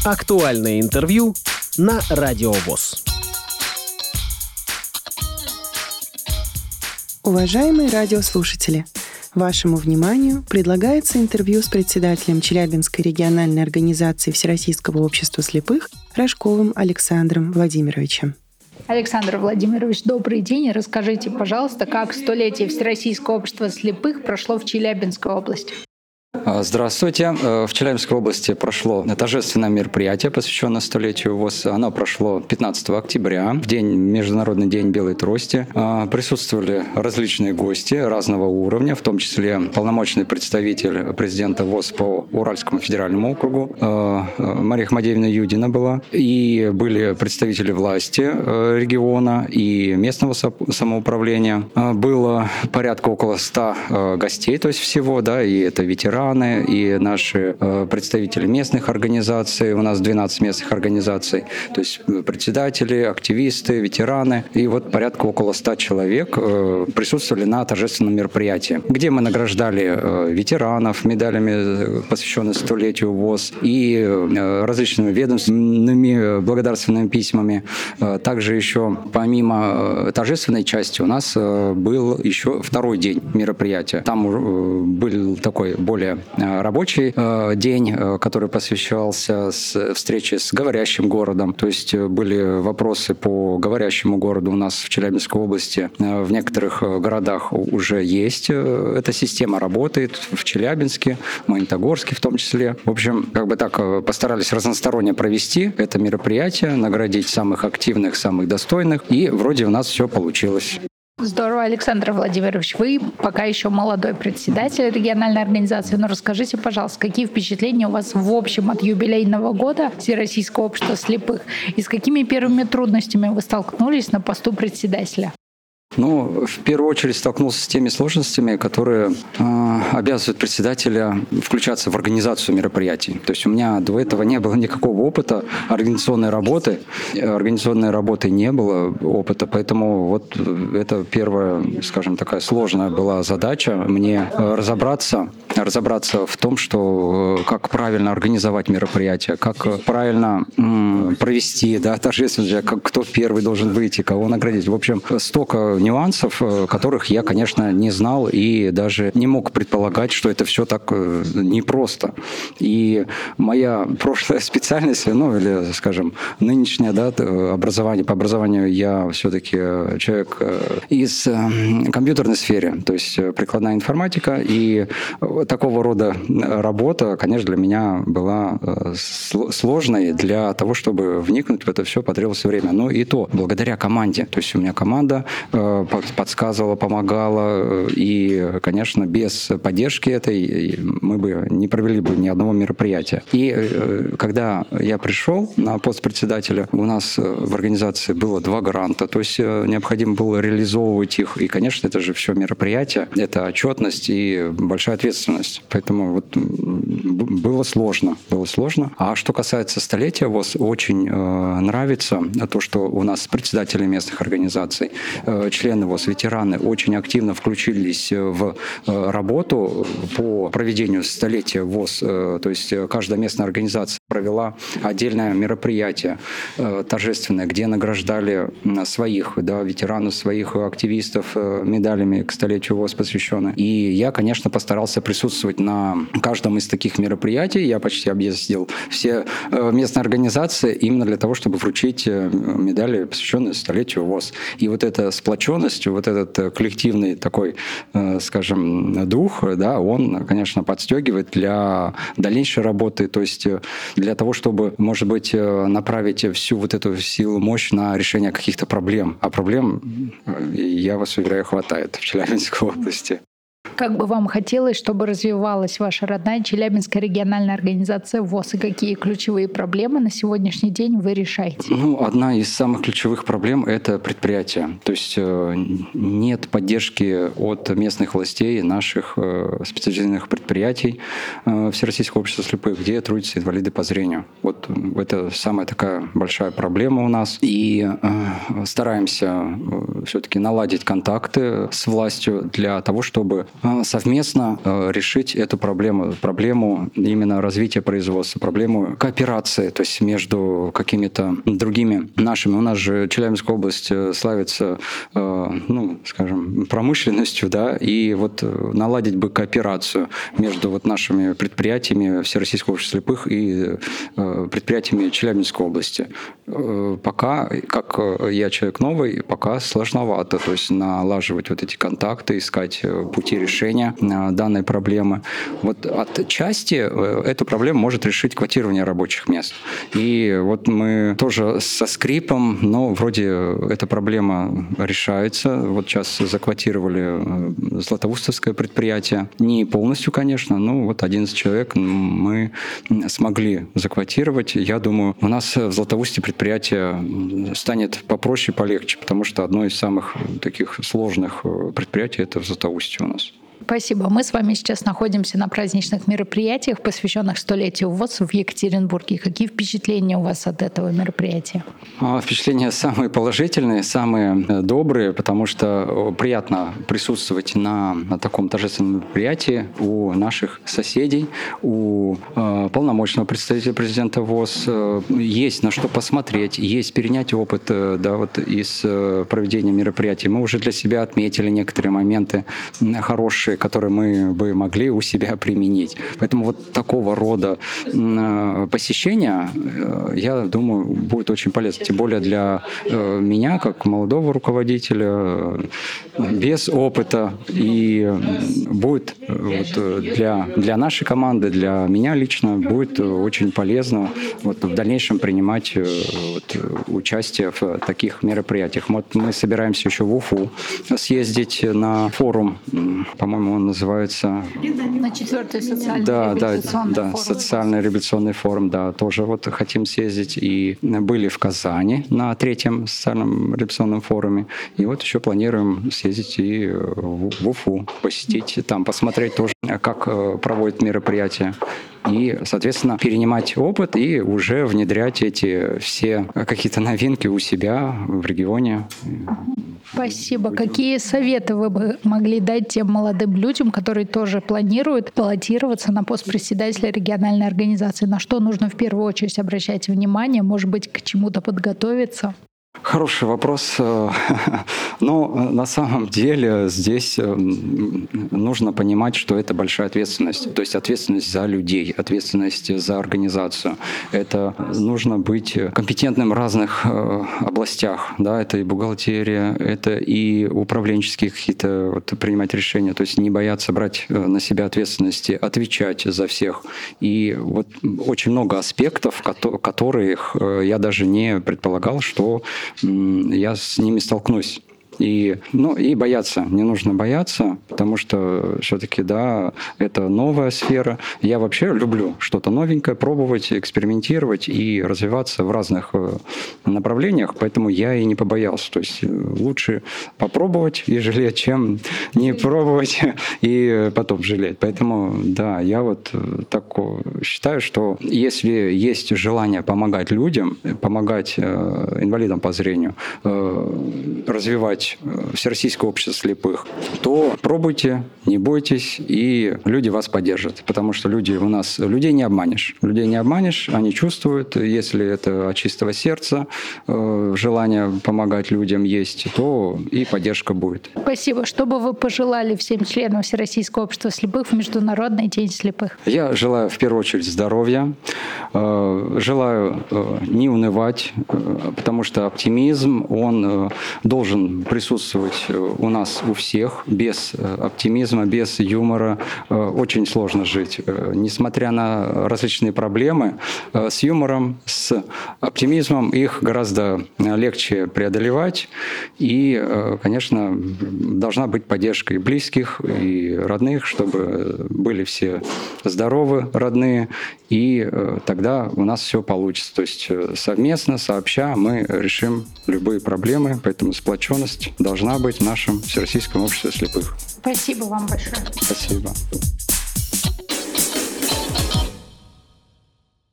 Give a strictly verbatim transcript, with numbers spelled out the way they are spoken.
Актуальное интервью на Радио ВОС. Уважаемые радиослушатели, вашему вниманию предлагается интервью с председателем Челябинской региональной организации Всероссийского общества слепых Рожковым Александром Владимировичем. Александр Владимирович, добрый день. Расскажите, пожалуйста, как столетие Всероссийского общества слепых прошло в Челябинской области? Здравствуйте. В Челябинской области прошло торжественное мероприятие, посвященное столетию ВОС. Оно прошло пятнадцатого октября, в день Международный день белой трости. Присутствовали различные гости разного уровня, в том числе полномочный представитель президента ВОС по Уральскому федеральному округу Мария Ахмадеевна Юдина была. И были представители власти региона и местного самоуправления. Было порядка около ста гостей, то есть всего, да, и это ветераны, и наши представители местных организаций, у нас двенадцать местных организаций, то есть председатели, активисты, ветераны, и вот порядка около ста человек присутствовали на торжественном мероприятии, где мы награждали ветеранов медалями, посвященными столетию ВОС, и различными ведомственными благодарственными письмами. Также еще помимо торжественной части у нас был еще второй день мероприятия. Там был такой более рабочий день, который посвящался встрече с говорящим городом. То есть были вопросы по говорящему городу у нас в Челябинской области. В некоторых городах уже есть. Эта система работает в Челябинске, в Магнитогорске в том числе. В общем, как бы так постарались разносторонне провести это мероприятие, наградить самых активных, самых достойных. И вроде у нас все получилось. Здорово, Александр Владимирович. Вы пока еще молодой председатель региональной организации, но расскажите, пожалуйста, какие впечатления у вас в общем от юбилейного года Всероссийского общества слепых и с какими первыми трудностями вы столкнулись на посту председателя? Ну, в первую очередь столкнулся с теми сложностями, которые э, обязывают председателя включаться в организацию мероприятий. То есть у меня до этого не было никакого опыта организационной работы. Организационной работы не было опыта, поэтому вот это первая, скажем, такая сложная была задача мне разобраться, разобраться в том, что как правильно организовать мероприятие, как правильно м, провести, да, торжественно, как кто первый должен выйти, кого наградить. В общем, столько нюансов, которых я, конечно, не знал и даже не мог предполагать, что это все так непросто. И моя прошлая специальность, ну или, скажем, нынешнее, да, образование, по образованию я все-таки человек из компьютерной сферы, то есть прикладная информатика, и такого рода работа, конечно, для меня была сложной для того, чтобы вникнуть в это все, потребовалось время. Но и то, благодаря команде. То есть у меня команда подсказывала, помогала, и, конечно, без поддержки этой мы бы не провели бы ни одного мероприятия. И когда я пришел на пост председателя, у нас в организации было два гранта, то есть необходимо было реализовывать их, и, конечно, это же все мероприятие, это отчетность и большая ответственность, поэтому вот было сложно, было сложно. А что касается столетия ВОС, очень нравится то, что у нас председатели местных организаций, члены ВОС, ветераны очень активно включились в работу по проведению столетия ВОС. То есть каждая местная организация провела отдельное мероприятие торжественное, где награждали своих, да, ветеранов, своих активистов медалями к столетию ВОС посвященных. И я, конечно, постарался присутствовать на каждом из таких мероприятий. Я почти объездил все местные организации именно для того, чтобы вручить медали, посвященные столетию ВОС. И вот эта сплоченность, вот этот коллективный такой, скажем, дух, да, он, конечно, подстегивает для дальнейшей работы, то есть для того, чтобы, может быть, направить всю вот эту силу, мощь на решение каких-то проблем. А проблем, я вас уверяю, хватает в Челябинской области. Как бы вам хотелось, чтобы развивалась ваша родная Челябинская региональная организация ВОС, и какие ключевые проблемы на сегодняшний день вы решаете? Ну, одна из самых ключевых проблем — это предприятие. То есть нет поддержки от местных властей наших специализированных предприятий Всероссийского общества слепых, где трудятся инвалиды по зрению. Вот это самая такая большая проблема у нас. И стараемся все-таки наладить контакты с властью для того, чтобы совместно решить эту проблему, проблему именно развития производства, проблему кооперации, то есть между какими-то другими нашими. У нас же Челябинская область славится, ну, скажем, промышленностью, да, и вот наладить бы кооперацию между вот нашими предприятиями Всероссийского общества слепых и предприятиями Челябинской области. Пока, как я человек новый, пока сложновато, то есть налаживать вот эти контакты, искать пути решения данной проблемы. Вот отчасти эту проблему может решить квотирование рабочих мест. И вот мы тоже со скрипом, но вроде эта проблема решается. Вот сейчас заквотировали Златоустовское предприятие. Не полностью, конечно, но вот одиннадцать человек мы смогли заквотировать. Я думаю, у нас в Златоусте предприятие станет попроще, полегче, потому что одно из самых таких сложных предприятий это в Златоусте у нас. Спасибо. Мы с вами сейчас находимся на праздничных мероприятиях, посвященных столетию ВОС в Екатеринбурге. Какие впечатления у вас от этого мероприятия? Впечатления самые положительные, самые добрые, потому что приятно присутствовать на, на таком торжественном мероприятии у наших соседей, у э, полномочного представителя президента ВОС. Есть на что посмотреть, есть перенять опыт да, вот из проведения мероприятий. Мы уже для себя отметили некоторые моменты хорошие, которые мы бы могли у себя применить. Поэтому вот такого рода посещения, я думаю, будет очень полезно. Тем более для меня, как молодого руководителя, без опыта. И будет вот для, для нашей команды, для меня лично будет очень полезно вот в дальнейшем принимать вот участие в таких мероприятиях. Вот мы собираемся еще в Уфу съездить на форум, по-моему, он называется... На четвертый социальный да, реабилитационный да, форум. Да, социальный реабилитационный форум, да, тоже вот хотим съездить. И были в Казани на третьем социальном реабилитационном форуме. И вот еще планируем съездить и в Уфу, посетить там, посмотреть тоже, как проводят мероприятия. И, соответственно, перенимать опыт и уже внедрять эти все какие-то новинки у себя в регионе. Спасибо. Какие советы вы бы могли дать тем молодым людям, которые тоже планируют баллотироваться на пост председателя региональной организации? На что нужно в первую очередь обращать внимание? Может быть, к чему-то подготовиться? Хороший вопрос. Но на самом деле здесь нужно понимать, что это большая ответственность. То есть ответственность за людей, ответственность за организацию. Это нужно быть компетентным в разных областях. Да? Это и бухгалтерия, это и управленческие какие-то вот, принимать решения. То есть не бояться брать на себя ответственности, отвечать за всех. И вот очень много аспектов, которых я даже не предполагал, что я с ними столкнусь. И, ну, и бояться. Не нужно бояться, потому что все-таки, да, это новая сфера. Я вообще люблю что-то новенькое, пробовать, экспериментировать и развиваться в разных направлениях, поэтому я и не побоялся. То есть лучше попробовать и жалеть, чем не пробовать и потом жалеть. Поэтому, да, я вот так считаю, что если есть желание помогать людям, помогать инвалидам по зрению, развивать Всероссийское общество слепых, то пробуйте, не бойтесь, и люди вас поддержат. Потому что люди у нас, людей не обманешь. Людей не обманешь, они чувствуют, если это от чистого сердца, желание помогать людям есть, то и поддержка будет. Спасибо. Что бы вы пожелали всем членам Всероссийского общества слепых в Международный день слепых? Я желаю в первую очередь здоровья, желаю не унывать, потому что оптимизм, он должен присутствовать у нас у всех. Без оптимизма, без юмора очень сложно жить. Несмотря на различные проблемы, с юмором, с оптимизмом их гораздо легче преодолевать. И, конечно, должна быть поддержка и близких, и родных, чтобы были все здоровы, родные, и тогда у нас все получится. То есть совместно, сообща мы решим любые проблемы, поэтому сплоченность должна быть в нашем Всероссийском обществе слепых. Спасибо вам большое. Спасибо.